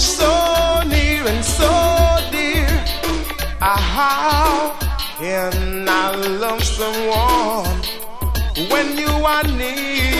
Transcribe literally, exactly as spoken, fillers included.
so near and so dear. How can I love someone when you are near?